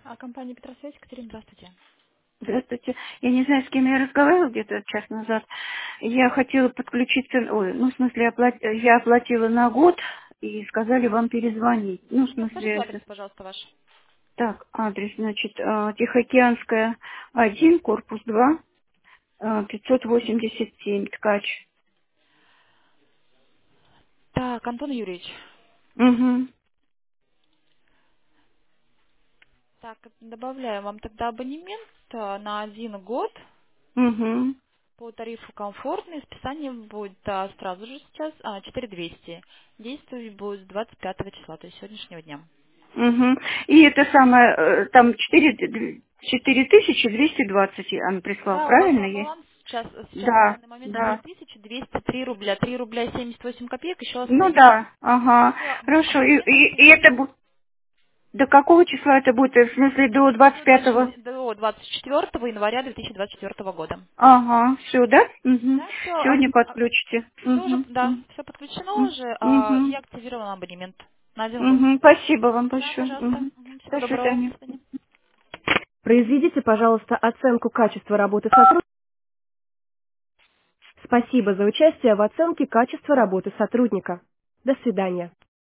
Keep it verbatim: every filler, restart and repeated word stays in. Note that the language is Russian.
А компания Петросвязь, Екатерина, здравствуйте. Здравствуйте. Я не знаю, с кем я разговаривала где-то час назад. Я хотела подключиться, ой, ну, в смысле, оплат- я оплатила на год и сказали вам перезвонить. Ну, в Мгм. Скажите смысле, адрес, это... пожалуйста, ваш. Так, адрес, значит, а, Тихоокеанская, один, корпус два, а, пятьсот восемьдесят семь, ткач. Так, Антон Юрьевич. Угу, Так, добавляю вам тогда абонемент а, на один год угу, по тарифу комфортный. Списание будет а, сразу же сейчас а, четыре тысячи двести. Действовать будет с двадцать пятого числа, то есть сегодняшнего дня. угу. И это самое, э, там четыре четыре тысячи двести двадцать он прислал, Да, у вас правильно? а, Я... баланс сейчас, сейчас на Да, данный момент четыре да. тысячи двести три рубля. три рубля семьдесят восемь копеек еще Ну остается. да, ага. Все, Хорошо. И, абонемент и, и это осуществлен. будет до какого числа это будет? В смысле, до двадцать До, пятого? двадцать до двадцать четвёртого января две тысячи двадцать четвёртого года. Ага, все, да? Угу. Да, все, Сегодня подключите. все уже, Угу. да, все подключено уже, а, и Угу. активирован абонемент на один год. Угу. Спасибо вам Да, большое. пожалуйста. Угу. Мгм. Всего До доброго. До свидания. свидания. Произведите, пожалуйста, оценку качества работы сотрудника. Спасибо за участие в оценке качества работы сотрудника. До свидания.